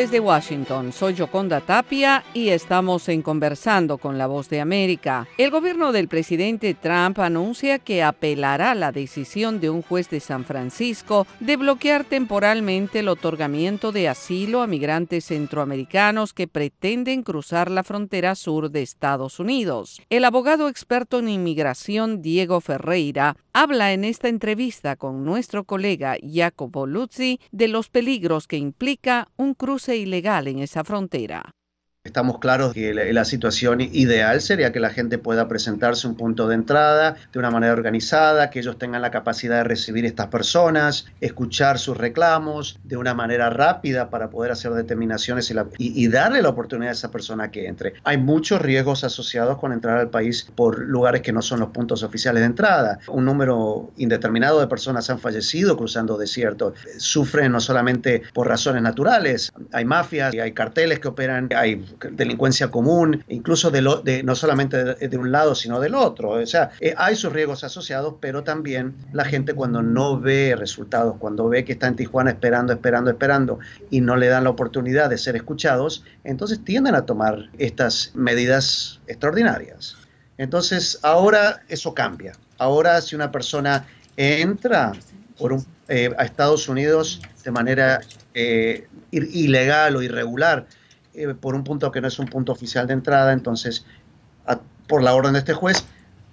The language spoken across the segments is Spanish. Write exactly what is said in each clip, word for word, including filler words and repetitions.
desde Washington. Soy Yoconda Tapia y estamos en Conversando con la Voz de América. El gobierno del presidente Trump anuncia que apelará la decisión de un juez de San Francisco de bloquear temporalmente el otorgamiento de asilo a migrantes centroamericanos que pretenden cruzar la frontera sur de Estados Unidos. El abogado experto en inmigración Diego Ferreira habla en esta entrevista con nuestro colega Jacopo Luzzi de los peligros que implica un cruce ilegal en esa frontera. Estamos claros que la, la situación ideal sería que la gente pueda presentarse un punto de entrada de una manera organizada, que ellos tengan la capacidad de recibir estas personas, escuchar sus reclamos de una manera rápida para poder hacer determinaciones y, la, y, y darle la oportunidad a esa persona que entre. Hay muchos riesgos asociados con entrar al país por lugares que no son los puntos oficiales de entrada. Un número indeterminado de personas han fallecido cruzando desiertos. Sufren no solamente por razones naturales, hay mafias, hay carteles que operan, hay delincuencia común, incluso de, lo, de no solamente de, de un lado, sino del otro. O sea, eh, hay sus riesgos asociados, pero también la gente cuando no ve resultados, cuando ve que está en Tijuana esperando, esperando, esperando y no le dan la oportunidad de ser escuchados, entonces tienden a tomar estas medidas extraordinarias. Entonces, ahora eso cambia. Ahora, si una persona entra por un, eh, a Estados Unidos de manera eh, ilegal o irregular, Eh, por un punto que no es un punto oficial de entrada, entonces, a, por la orden de este juez,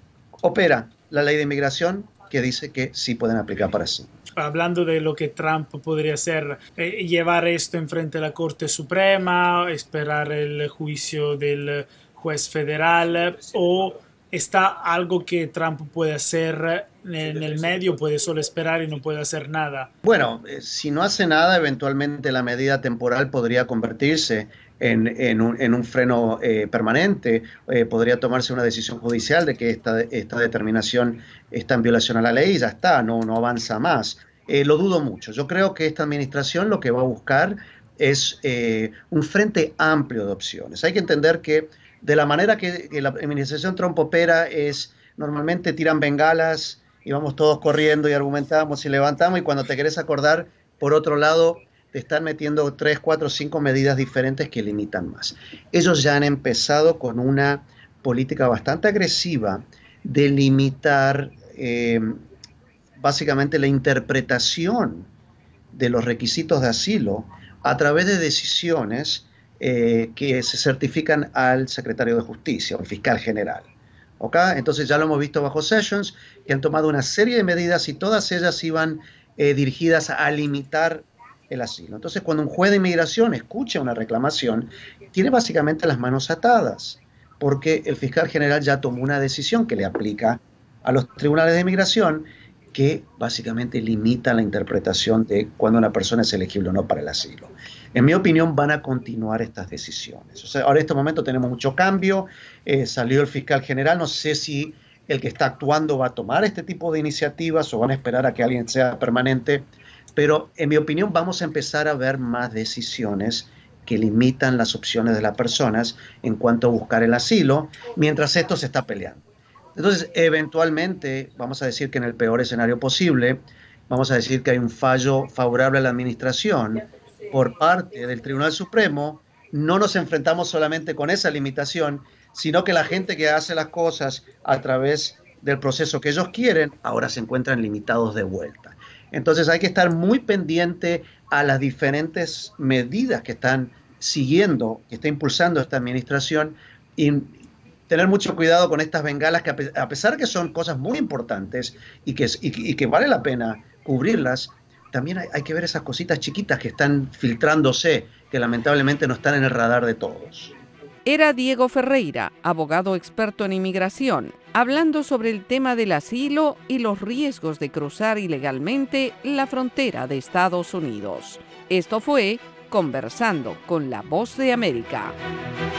opera la ley de inmigración que dice que sí pueden aplicar para sí. Hablando de lo que Trump podría hacer, eh, llevar esto enfrente de la Corte Suprema, esperar el juicio del juez federal, o está algo que Trump puede hacer en el medio, puede solo esperar y no puede hacer nada. Bueno, eh, si no hace nada, eventualmente la medida temporal podría convertirse en, en, un, en un freno eh, permanente. Eh, podría tomarse una decisión judicial de que esta, esta determinación está en violación a la ley y ya está, no, no avanza más. Eh, lo dudo mucho. Yo creo que esta administración lo que va a buscar es eh, un frente amplio de opciones. Hay que entender que de la manera que, que la administración Trump opera es, normalmente tiran bengalas y vamos todos corriendo y argumentamos y levantamos, y cuando te querés acordar, por otro lado, te están metiendo tres, cuatro, cinco medidas diferentes que limitan más. Ellos ya han empezado con una política bastante agresiva de limitar eh, básicamente la interpretación de los requisitos de asilo a través de decisiones Eh, que se certifican al secretario de Justicia, o al fiscal general. ¿Okay? Entonces ya lo hemos visto bajo Sessions, que han tomado una serie de medidas y todas ellas iban eh, dirigidas a limitar el asilo. Entonces, cuando un juez de inmigración escucha una reclamación, tiene básicamente las manos atadas, porque el fiscal general ya tomó una decisión que le aplica a los tribunales de inmigración, que básicamente limita la interpretación de cuando una persona es elegible o no para el asilo. En mi opinión, van a continuar estas decisiones. O sea, ahora en este momento tenemos mucho cambio. Eh, salió el fiscal general. No sé si el que está actuando va a tomar este tipo de iniciativas o van a esperar a que alguien sea permanente. Pero en mi opinión, vamos a empezar a ver más decisiones que limitan las opciones de las personas en cuanto a buscar el asilo, mientras esto se está peleando. Entonces, eventualmente, vamos a decir que en el peor escenario posible, vamos a decir que hay un fallo favorable a la administración por parte del Tribunal Supremo. No nos enfrentamos solamente con esa limitación, sino que la gente que hace las cosas a través del proceso que ellos quieren, ahora se encuentran limitados de vuelta. Entonces hay que estar muy pendiente a las diferentes medidas que están siguiendo, que está impulsando esta administración, y tener mucho cuidado con estas bengalas que, a pesar de que son cosas muy importantes y que, y, y que vale la pena cubrirlas, también hay, hay que ver esas cositas chiquitas que están filtrándose, que lamentablemente no están en el radar de todos. Era Diego Ferreira, abogado experto en inmigración, hablando sobre el tema del asilo y los riesgos de cruzar ilegalmente la frontera de Estados Unidos. Esto fue Conversando con la Voz de América.